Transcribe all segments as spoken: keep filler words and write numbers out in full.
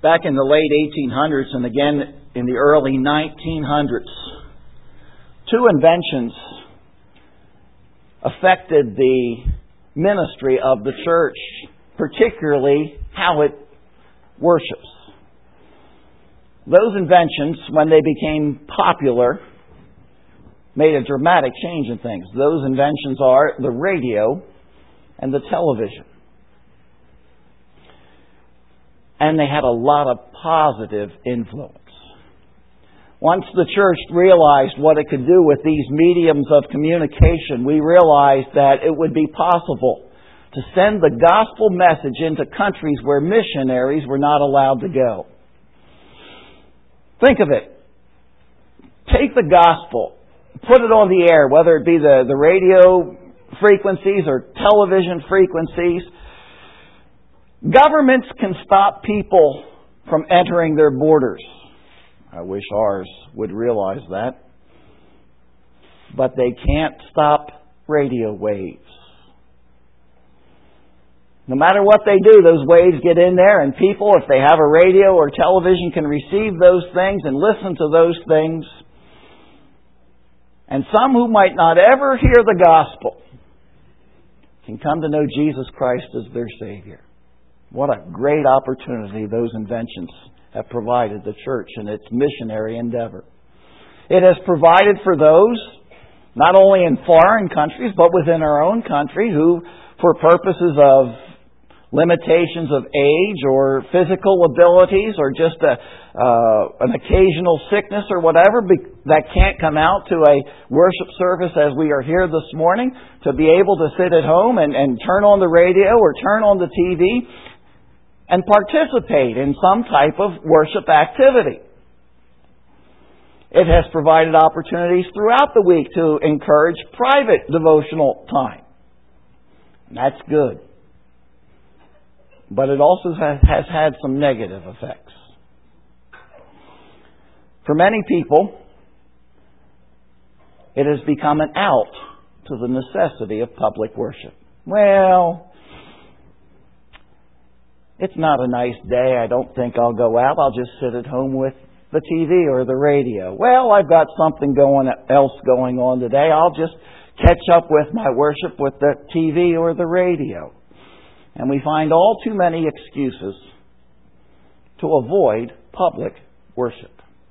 Back in the late eighteen hundreds and again in the early nineteen hundreds, two inventions affected the ministry of the church, particularly how it worships. Those inventions, when they became popular, made a dramatic change in things. Those inventions are the radio and the television. And they had a lot of positive influence. Once the church realized what it could do with these mediums of communication, we realized that it would be possible to send the gospel message into countries where missionaries were not allowed to go. Think of it. Take the gospel, put it on the air, whether it be the, the radio frequencies or television frequencies. Governments can stop people from entering their borders. I wish ours would realize that. But they can't stop radio waves. No matter what they do, those waves get in there, and people, if they have a radio or television, can receive those things and listen to those things. And some who might not ever hear the gospel can come to know Jesus Christ as their Savior. What a great opportunity those inventions have provided the church in its missionary endeavor. It has provided for those, not only in foreign countries, but within our own country, who, for purposes of limitations of age or physical abilities or just a, uh, an occasional sickness or whatever be, that can't come out to a worship service as we are here this morning, to be able to sit at home and, and turn on the radio or turn on the T V and participate in some type of worship activity. It has provided opportunities throughout the week to encourage private devotional time. And that's good. But it also has, has had some negative effects. For many people, it has become an out to the necessity of public worship. Well, it's not a nice day. I don't think I'll go out. I'll just sit at home with the T V or the radio. Well, I've got something going else going on today. I'll just catch up with my worship with the T V or the radio. And we find all too many excuses to avoid public worship.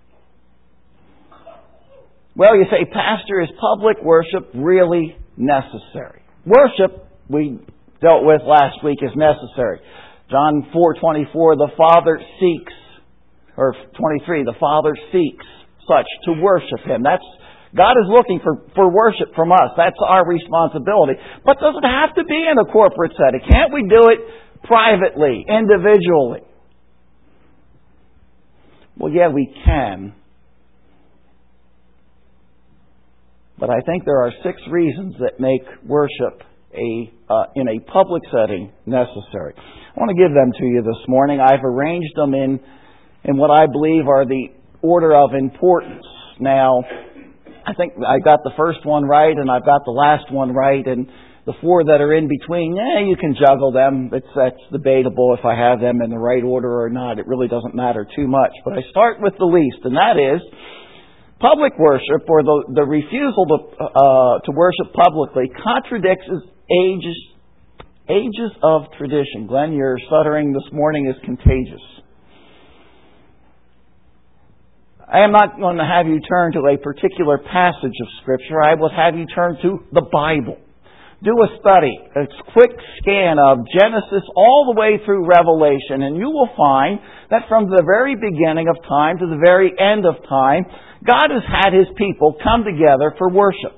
Well, you say, Pastor, is public worship really necessary? Worship, we dealt with last week, is necessary. John four twenty-four, the Father seeks, or twenty-three, the Father seeks such to worship Him. That's God is looking for, for worship from us. That's our responsibility. But does it have to be in a corporate setting? Can't we do it privately, individually? Well, yeah, we can. But I think there are six reasons that make worship a uh, in a public setting necessary. I want to give them to you this morning. I've arranged them in, in what I believe are the order of importance. Now, I think I got the first one right, and I've got the last one right, and the four that are in between, yeah, you can juggle them. It's that's debatable if I have them in the right order or not. It really doesn't matter too much. But I start with the least, and that is public worship, or the the refusal to uh, to worship publicly, contradicts ages ages of tradition. Glenn, your stuttering this morning is contagious. I am not going to have you turn to a particular passage of Scripture. I will have you turn to the Bible. Do a study, a quick scan of Genesis all the way through Revelation, and you will find that from the very beginning of time to the very end of time, God has had His people come together for worship.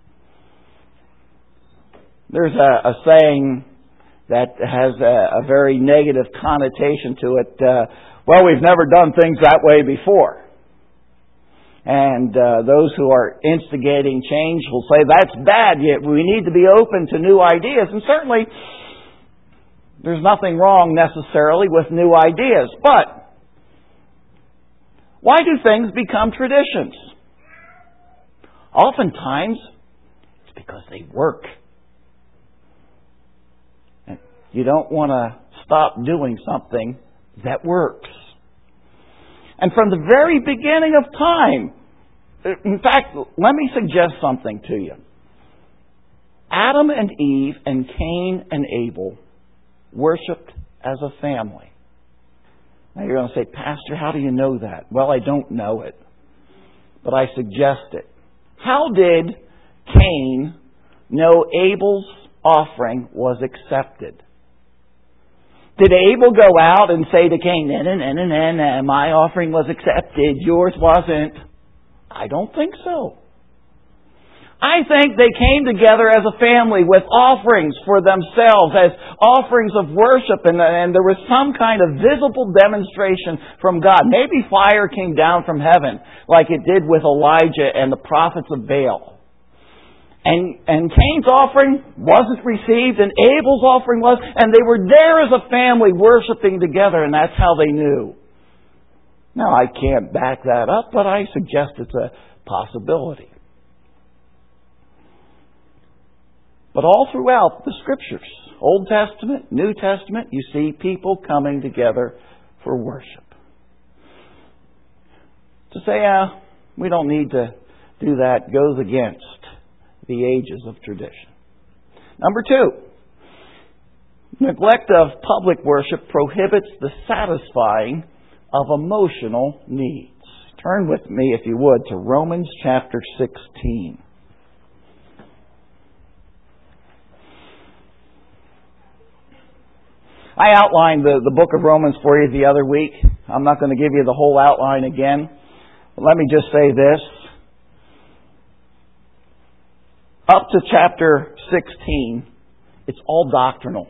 There's a, a saying that has a, a very negative connotation to it. Uh, well, we've never done things that way before. And uh, those who are instigating change will say, that's bad, yet we need to be open to new ideas. And certainly, there's nothing wrong necessarily with new ideas. But why do things become traditions? Oftentimes, it's because they work. And you don't want to stop doing something that works. And from the very beginning of time, in fact, let me suggest something to you. Adam and Eve and Cain and Abel worshipped as a family. Now you're going to say, Pastor, how do you know that? Well, I don't know it, but I suggest it. How did Cain know Abel's offering was accepted? Did Abel go out and say to Cain, nah, nah, nah, nah, nah, my offering was accepted, yours wasn't? I don't think so. I think they came together as a family with offerings for themselves, as offerings of worship, and, and there was some kind of visible demonstration from God. Maybe fire came down from heaven, like it did with Elijah and the prophets of Baal. And, and Cain's offering wasn't received, and Abel's offering was, and they were there as a family worshiping together, and that's how they knew. Now, I can't back that up, but I suggest it's a possibility. But all throughout the Scriptures, Old Testament, New Testament, you see people coming together for worship. To say, ah, we don't need to do that goes against the ages of tradition. Number two, neglect of public worship prohibits the satisfying of emotional needs. Turn with me, if you would, to Romans chapter sixteen. I outlined the, the book of Romans for you the other week. I'm not going to give you the whole outline again. But let me just say this. Up to chapter sixteen, it's all doctrinal.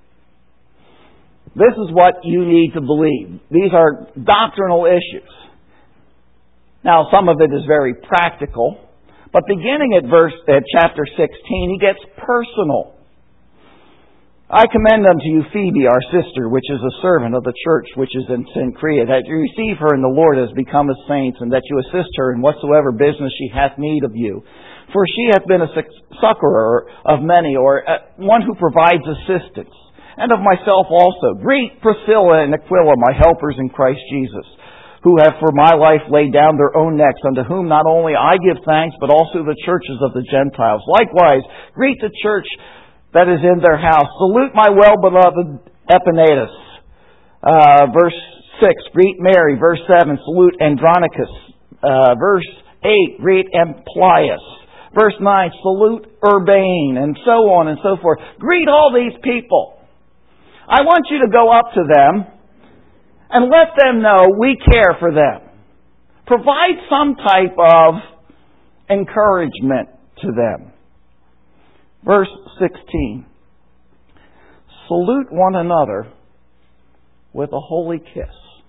This is what you need to believe. These are doctrinal issues. Now, some of it is very practical, but beginning at verse at chapter sixteen, he gets personal. I commend unto you Phoebe, our sister, which is a servant of the church which is in Cenchrea, that you receive her in the Lord as becometh saints, and that you assist her in whatsoever business she hath need of you. For she hath been a succorer of many, or one who provides assistance, and of myself also. Greet Priscilla and Aquila, my helpers in Christ Jesus, who have for my life laid down their own necks, unto whom not only I give thanks, but also the churches of the Gentiles. Likewise, greet the church that is in their house. Salute my well-beloved Epaenetus. Uh, verse six, greet Mary. Verse seven, salute Andronicus. Uh, verse eight, greet Amplias. Verse nine, salute Urbane, and so on and so forth. Greet all these people. I want you to go up to them and let them know we care for them. Provide some type of encouragement to them. Verse sixteen, salute one another with a holy kiss.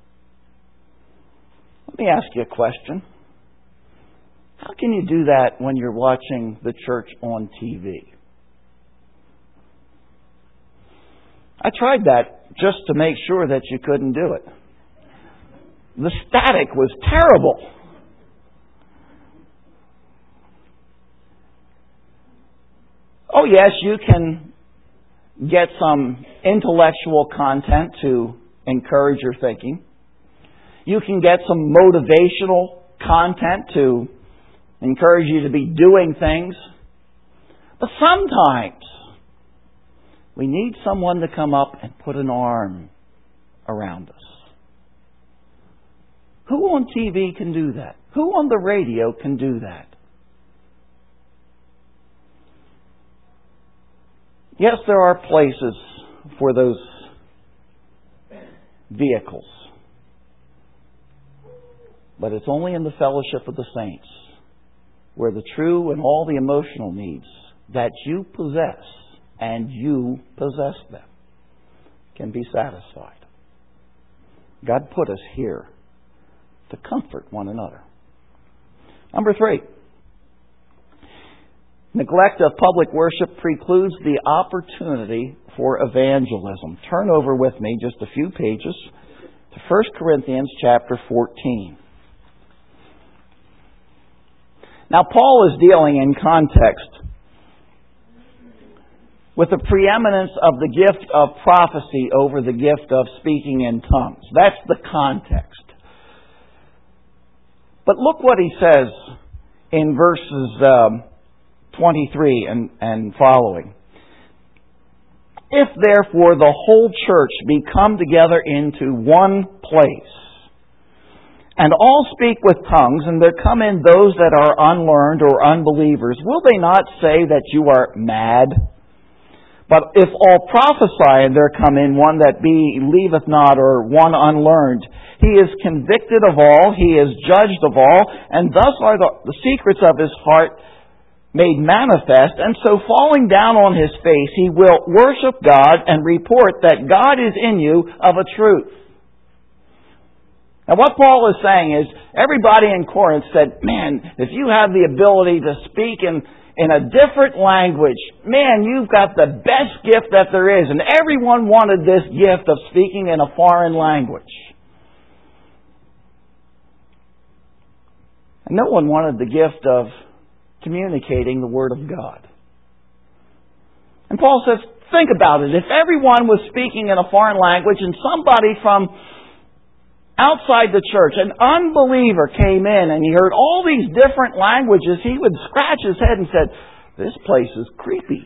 Let me ask you a question. How can you do that when you're watching the church on T V? I tried that just to make sure that you couldn't do it. The static was terrible. Oh yes, you can get some intellectual content to encourage your thinking. You can get some motivational content to encourage you to be doing things. But sometimes we need someone to come up and put an arm around us. Who on T V can do that? Who on the radio can do that? Yes, there are places for those vehicles. But it's only in the fellowship of the saints where the true and all the emotional needs that you possess and you possess them can be satisfied. God put us here to comfort one another. Number three, neglect of public worship precludes the opportunity for evangelism. Turn over with me just a few pages to First Corinthians chapter fourteen. Now, Paul is dealing in context with the preeminence of the gift of prophecy over the gift of speaking in tongues. That's the context. But look what he says in verses um, twenty-three and, and following. If therefore the whole church be come together into one place, and all speak with tongues, and there come in those that are unlearned or unbelievers, will they not say that you are mad? But if all prophesy, and there come in one that believeth not, or one unlearned, he is convicted of all, he is judged of all, and thus are the, the secrets of his heart made manifest. And so falling down on his face, he will worship God and report that God is in you of a truth. Now what Paul is saying is, everybody in Corinth said, man, if you have the ability to speak in, in a different language, man, you've got the best gift that there is. And everyone wanted this gift of speaking in a foreign language. And no one wanted the gift of communicating the Word of God. And Paul says, think about it. If everyone was speaking in a foreign language and somebody from outside the church, an unbeliever came in and he heard all these different languages, he would scratch his head and said, this place is creepy.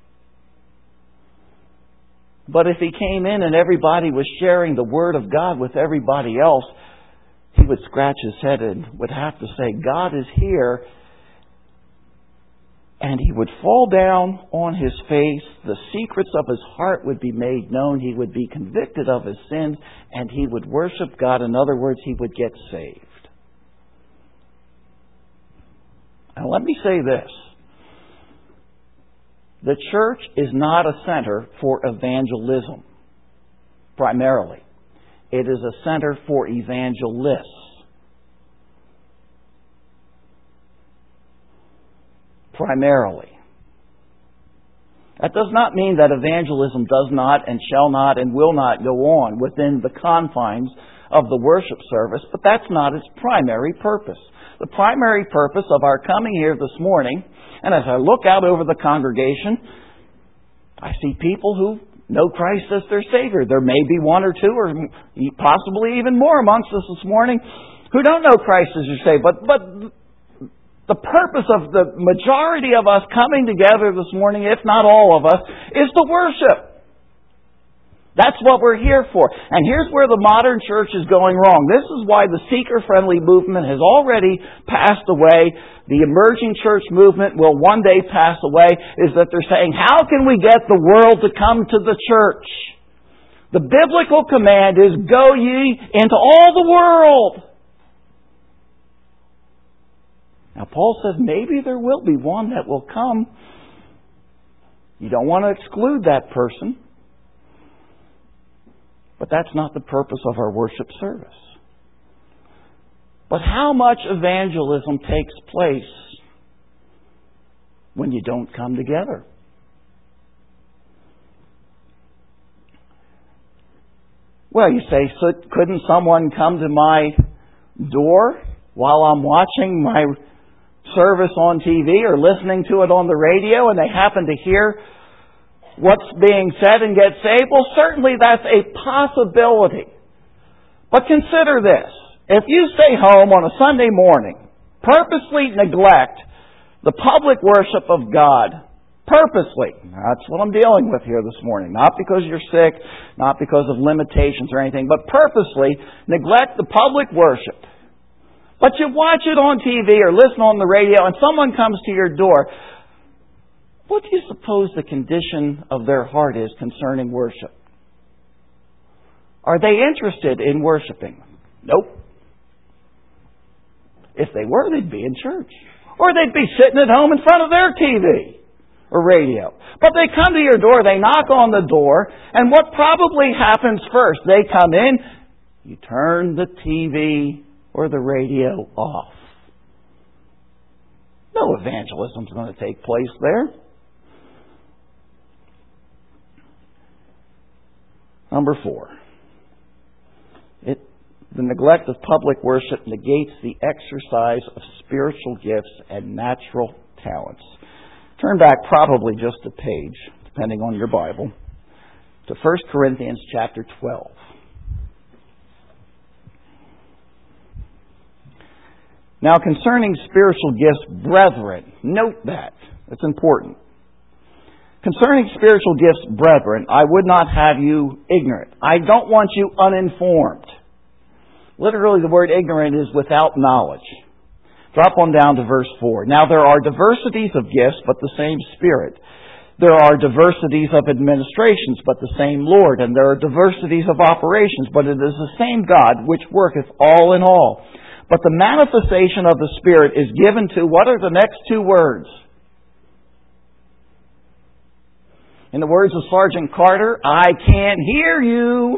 But if he came in and everybody was sharing the Word of God with everybody else, he would scratch his head and would have to say, God is here. And he would fall down on his face. The secrets of his heart would be made known. He would be convicted of his sins. And he would worship God. In other words, he would get saved. Now let me say this. The church is not a center for evangelism, primarily. It is a center for evangelists. Primarily. That does not mean that evangelism does not and shall not and will not go on within the confines of the worship service, but that's not its primary purpose. The primary purpose of our coming here this morning, and as I look out over the congregation, I see people who know Christ as their Savior. There may be one or two, or possibly even more amongst us this morning, who don't know Christ as their Savior. But, but the purpose of the majority of us coming together this morning, if not all of us, is to worship. That's what we're here for. And here's where the modern church is going wrong. This is why the seeker-friendly movement has already passed away. The emerging church movement will one day pass away, is that they're saying, how can we get the world to come to the church? The biblical command is, go ye into all the world. Now, Paul says maybe there will be one that will come. You don't want to exclude that person. But that's not the purpose of our worship service. But how much evangelism takes place when you don't come together? Well, you say, so couldn't someone come to my door while I'm watching my service on T V or listening to it on the radio, and they happen to hear what's being said and get saved? Well, certainly that's a possibility. But consider this. If you stay home on a Sunday morning, purposely neglect the public worship of God, purposely, that's what I'm dealing with here this morning, not because you're sick, not because of limitations or anything, but purposely neglect the public worship, but you watch it on T V or listen on the radio and someone comes to your door, what do you suppose the condition of their heart is concerning worship? Are they interested in worshiping? Nope. If they were, they'd be in church. Or they'd be sitting at home in front of their T V or radio. But they come to your door, they knock on the door, and what probably happens first? They come in, you turn the T V or the radio off. No evangelism is going to take place there. Number four. It, the neglect of public worship negates the exercise of spiritual gifts and natural talents. Turn back probably just a page, depending on your Bible, to First Corinthians chapter twelve. Now, concerning spiritual gifts, brethren, note that. It's important. Concerning spiritual gifts, brethren, I would not have you ignorant. I don't want you uninformed. Literally, the word ignorant is without knowledge. Drop on down to verse four. Now, there are diversities of gifts, but the same Spirit. There are diversities of administrations, but the same Lord. And there are diversities of operations, but it is the same God which worketh all in all. But the manifestation of the Spirit is given to, what are the next two words? In the words of Sergeant Carter, I can't hear you.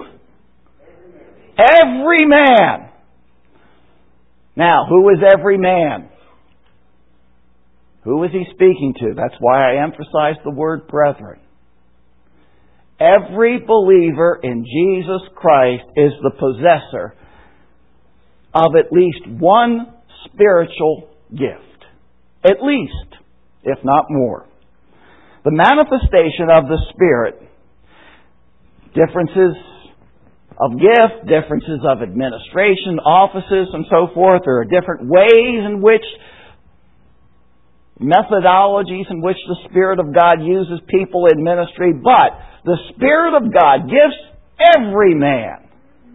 Every man. Now, who is every man? Who is he speaking to? That's why I emphasize the word brethren. Every believer in Jesus Christ is the possessor of at least one spiritual gift. At least, if not more. The manifestation of the Spirit, differences of gift, differences of administration, offices, and so forth. There are different ways in which, methodologies in which the Spirit of God uses people in ministry, but the Spirit of God gives every man.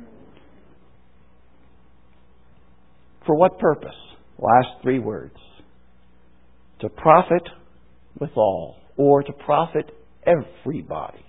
For what purpose? Last three words. To profit withal, or to profit everybody.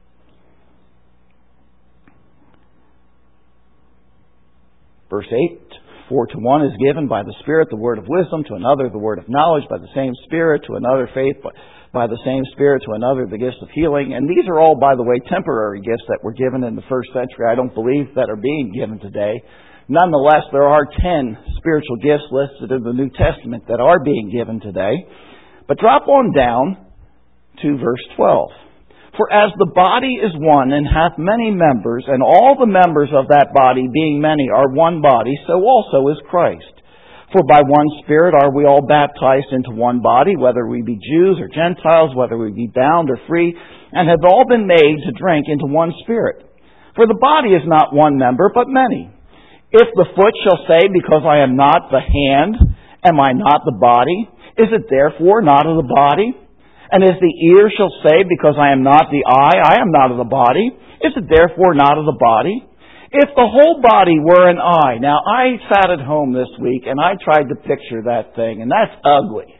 Verse eight, for to one is given by the Spirit the word of wisdom, to another the word of knowledge by the same Spirit, to another faith by the same Spirit, to another the gifts of healing. And these are all, by the way, temporary gifts that were given in the first century. I don't believe that are being given today. Nonetheless, there are ten spiritual gifts listed in the New Testament that are being given today. But drop on down to verse twelve. For as the body is one and hath many members, and all the members of that body, being many, are one body, so also is Christ. For by one Spirit are we all baptized into one body, whether we be Jews or Gentiles, whether we be bound or free, and have all been made to drink into one Spirit. For the body is not one member, but many. If the foot shall say, because I am not the hand, am I not the body? Is it therefore not of the body? And if the ear shall say, because I am not the eye, I am not of the body, is it therefore not of the body? If the whole body were an eye. Now, I sat at home this week and I tried to picture that thing, and that's ugly.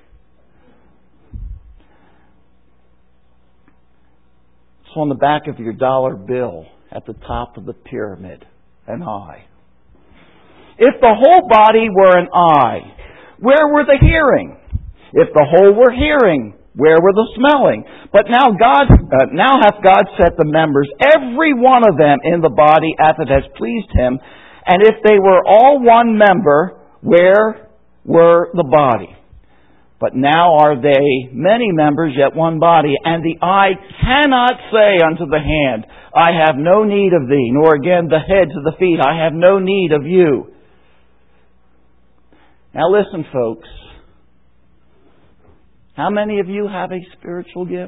It's on the back of your dollar bill at the top of the pyramid, an eye. If the whole body were an eye, where were the hearing? If the whole were hearing, where were the smelling? But now God, uh, now hath God set the members, every one of them, in the body as it has pleased Him. And if they were all one member, where were the body? But now are they many members, yet one body. And the eye cannot say unto the hand, I have no need of thee, nor again the head to the feet, I have no need of you. Now listen, folks. How many of you have a spiritual gift?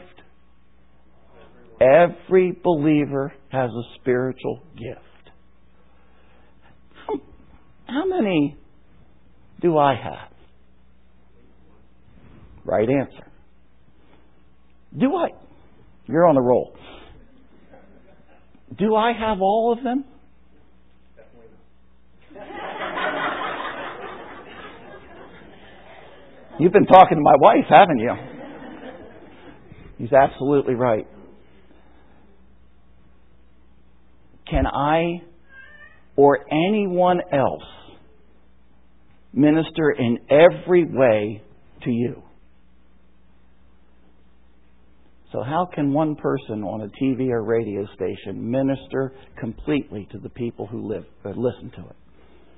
Every believer has a spiritual gift. How, how many do I have? Right answer. Do I? You're on a roll. Do I have all of them? You've been talking to my wife, haven't you? He's absolutely right. Can I or anyone else minister in every way to you? So how can one person on a T V or radio station minister completely to the people who live or listen to it?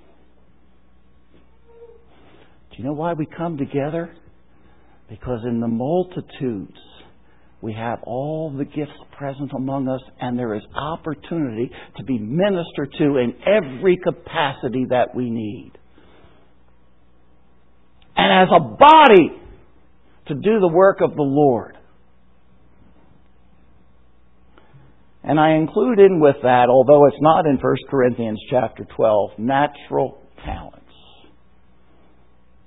Do you know why we come together? Because in the multitudes, we have all the gifts present among us, and there is opportunity to be ministered to in every capacity that we need. And as a body, to do the work of the Lord. And I include in with that, although it's not in First Corinthians chapter twelve, natural talents.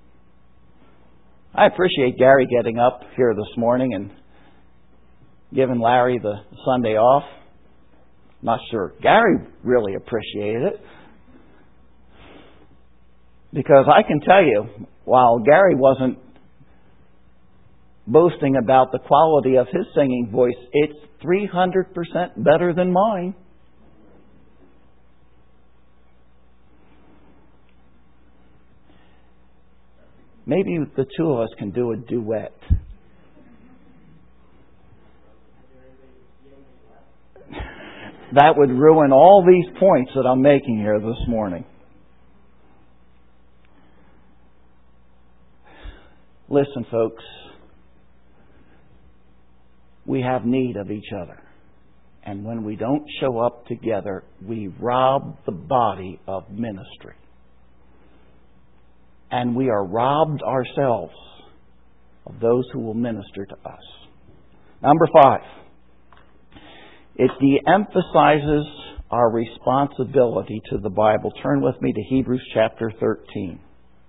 I appreciate Gary getting up here this morning and giving Larry the Sunday off. Not sure Gary really appreciated it. Because I can tell you, while Gary wasn't boasting about the quality of his singing voice, it's three hundred percent better than mine. Maybe the two of us can do a duet. That would ruin all these points that I'm making here this morning. Listen, folks. We have need of each other. And when we don't show up together, we rob the body of ministry. And we are robbed ourselves of those who will minister to us. Number five, it de-emphasizes our responsibility to the Bible. Turn with me to Hebrews chapter thirteen.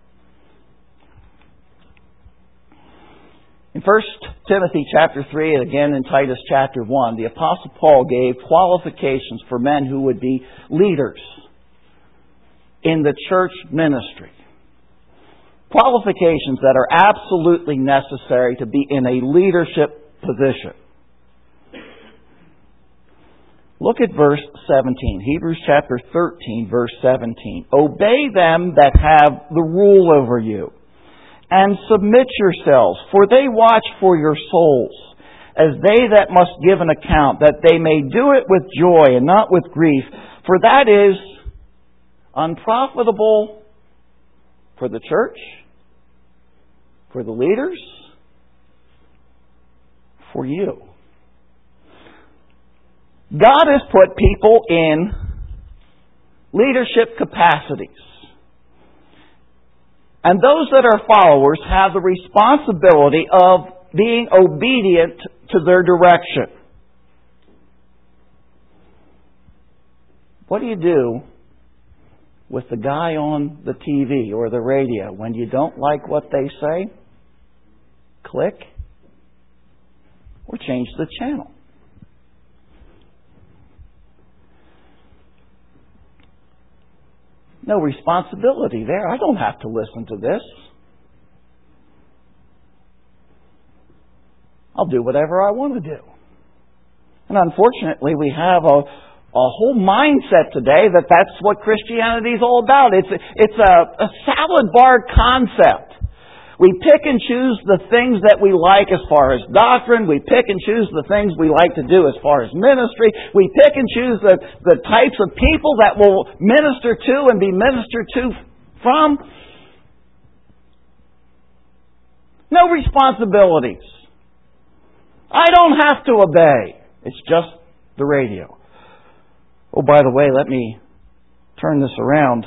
In First Timothy chapter three and again in Titus chapter one, the Apostle Paul gave qualifications for men who would be leaders in the church ministry. Qualifications that are absolutely necessary to be in a leadership position. Look at verse seventeen. Hebrews chapter thirteen, verse seventeen. Obey them that have the rule over you, and submit yourselves, for they watch for your souls, as they that must give an account, that they may do it with joy and not with grief, for that is unprofitable for the church, for the leaders, for you. God has put people in leadership capacities. And those that are followers have the responsibility of being obedient to their direction. What do you do with the guy on the T V or the radio when you don't like what they say? Click or change the channel. No responsibility there. I don't have to listen to this. I'll do whatever I want to do. And unfortunately, we have a, a whole mindset today that that's what Christianity is all about. It's, it's a, a salad bar concept. We pick and choose the things that we like as far as doctrine. We pick and choose the things we like to do as far as ministry. We pick and choose the, the types of people that will minister to and be ministered to from. No responsibilities. I don't have to obey. It's just the radio. Oh, by the way, let me turn this around.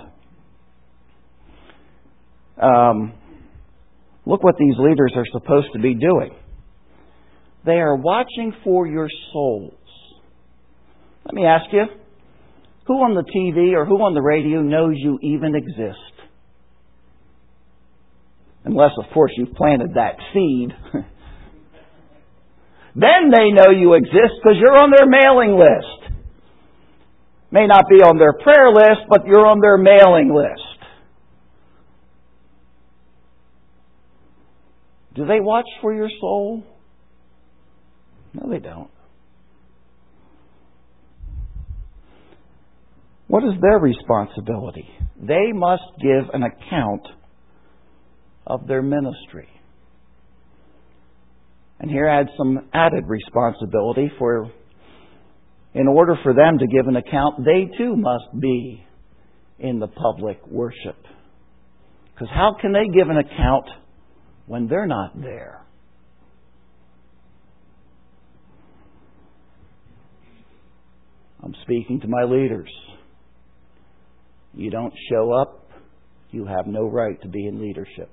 Um... Look what these leaders are supposed to be doing. They are watching for your souls. Let me ask you, who on the T V or who on the radio knows you even exist? Unless, of course, you've planted that seed. Then they know you exist because you're on their mailing list. May not be on their prayer list, but you're on their mailing list. Do they watch for your soul? No, they don't. What is their responsibility? They must give an account of their ministry. And here adds some added responsibility for, in order for them to give an account, they too must be in the public worship. Because how can they give an account when they're not there? I'm speaking to my leaders. You don't show up, you have no right to be in leadership.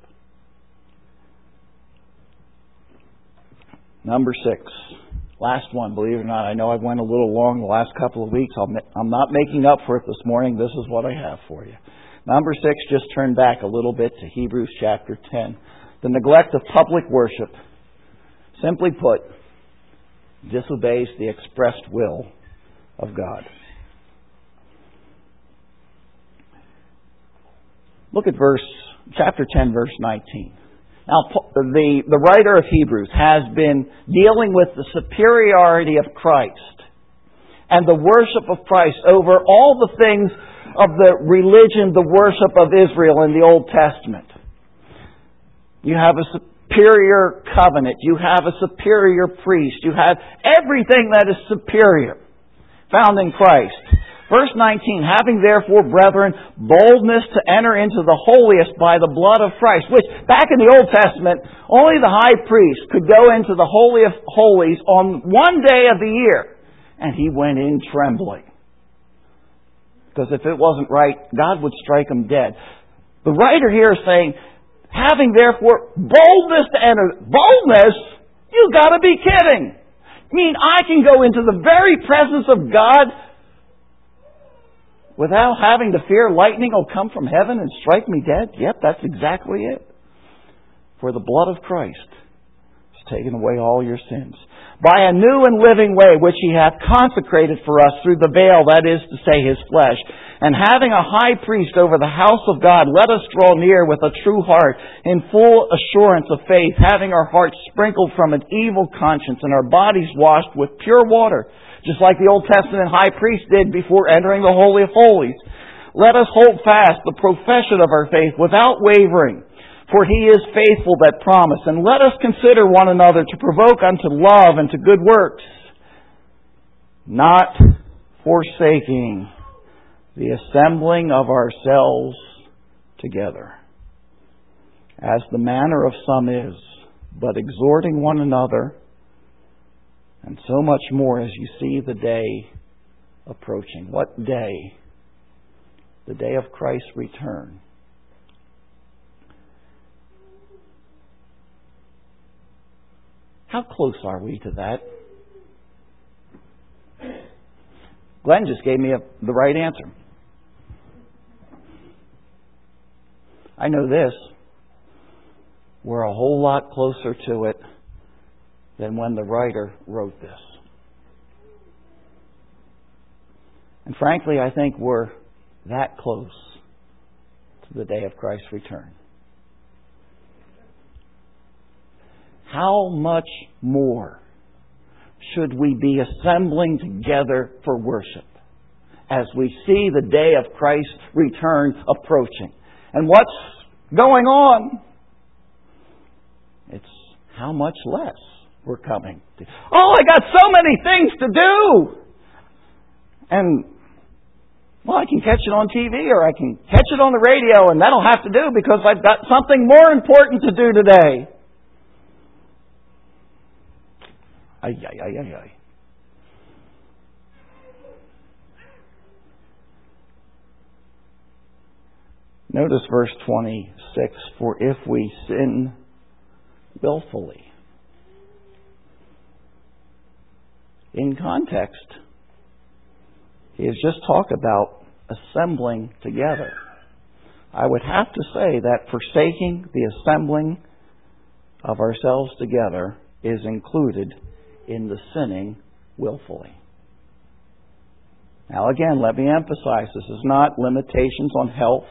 Number six. Last one, believe it or not. I know I went a little long the last couple of weeks. I'm not making up for it this morning. This is what I have for you. Number six, just turn back a little bit to Hebrews chapter ten. The neglect of public worship, simply put, disobeys the expressed will of God. Look at verse chapter ten, verse nineteen. Now, the, the writer of Hebrews has been dealing with the superiority of Christ and the worship of Christ over all the things of the religion, the worship of Israel in the Old Testament. You have a superior covenant. You have a superior priest. You have everything that is superior found in Christ. Verse nineteen, having therefore, brethren, boldness to enter into the holiest by the blood of Christ, which back in the Old Testament, only the high priest could go into the Holy of Holies on one day of the year. And he went in trembling. Because if it wasn't right, God would strike him dead. The writer here is saying, having therefore boldness to enter. Boldness? You've got to be kidding. I mean, I can go into the very presence of God without having to fear lightning will come from heaven and strike me dead? Yep, that's exactly it. For the blood of Christ has taken away all your sins. By a new and living way which He hath consecrated for us through the veil, that is to say, His flesh. And having a high priest over the house of God, let us draw near with a true heart, in full assurance of faith, having our hearts sprinkled from an evil conscience and our bodies washed with pure water, just like the Old Testament high priest did before entering the Holy of Holies. Let us hold fast the profession of our faith without wavering, for He is faithful that promise. And let us consider one another to provoke unto love and to good works, not forsaking the assembling of ourselves together, as the manner of some is, but exhorting one another, and so much more as you see the day approaching. What day? The day of Christ's return. How close are we to that? Glenn just gave me a, the right answer. I know this. We're a whole lot closer to it than when the writer wrote this. And frankly, I think we're that close to the day of Christ's return. How much more should we be assembling together for worship as we see the day of Christ's return approaching? And what's going on? It's how much less we're coming to. Oh, I got so many things to do! And, well, I can catch it on T V or I can catch it on the radio, and that'll have to do because I've got something more important to do today. Ay, ay, ay, ay, ay. Notice verse twenty-six, for if we sin willfully. In context, he has just talked about assembling together. I would have to say that forsaking the assembling of ourselves together is included in the sinning willfully. Now again, let me emphasize, this is not limitations on health,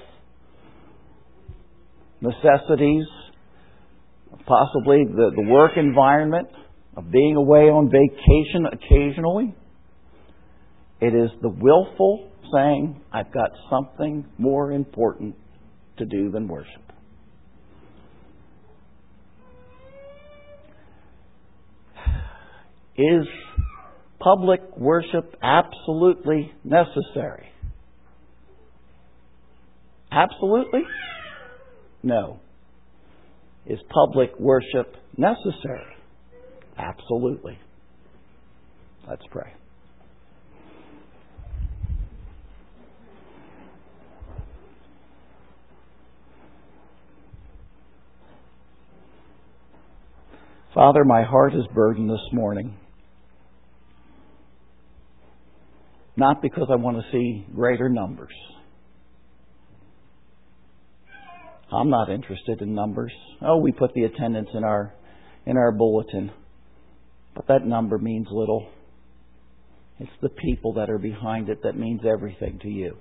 necessities, possibly the, the work environment, of being away on vacation occasionally. It is the willful saying, I've got something more important to do than worship. Is public worship absolutely necessary? Absolutely? No. Is public worship necessary? Absolutely. Let's pray. Father, my heart is burdened this morning. Not because I want to see greater numbers. I'm not interested in numbers. Oh, we put the attendance in our in our bulletin. But that number means little. It's the people that are behind it that means everything to you.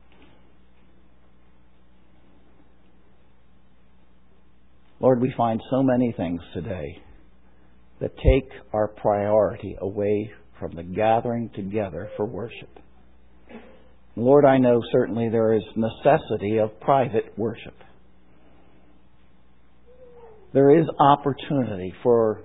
Lord, we find so many things today that take our priority away from the gathering together for worship. Lord, I know certainly there is necessity of private worship. There is opportunity for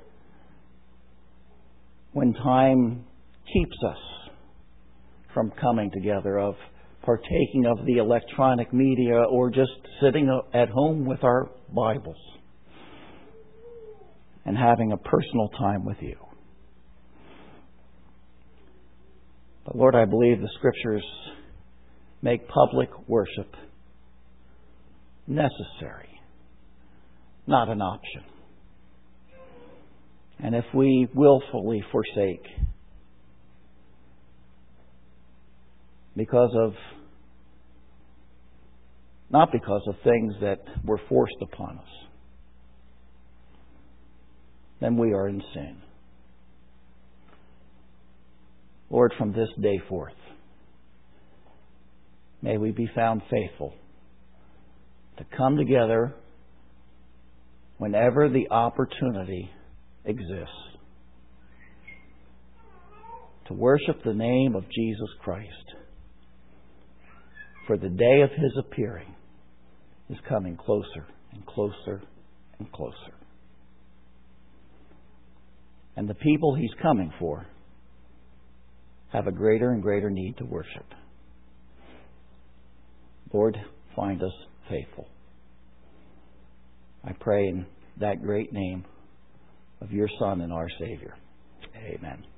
when time keeps us from coming together, of partaking of the electronic media, or just sitting at home with our Bibles and having a personal time with you. But Lord, I believe the Scriptures make public worship necessary, not an option. And if we willfully forsake because of, not because of things that were forced upon us, then we are in sin. Lord, from this day forth, may we be found faithful to come together whenever the opportunity exists to worship the name of Jesus Christ. For the day of His appearing is coming closer and closer and closer. And the people He's coming for have a greater and greater need to worship. Lord, find us faithful. I pray in that great name of your Son and our Savior. Amen.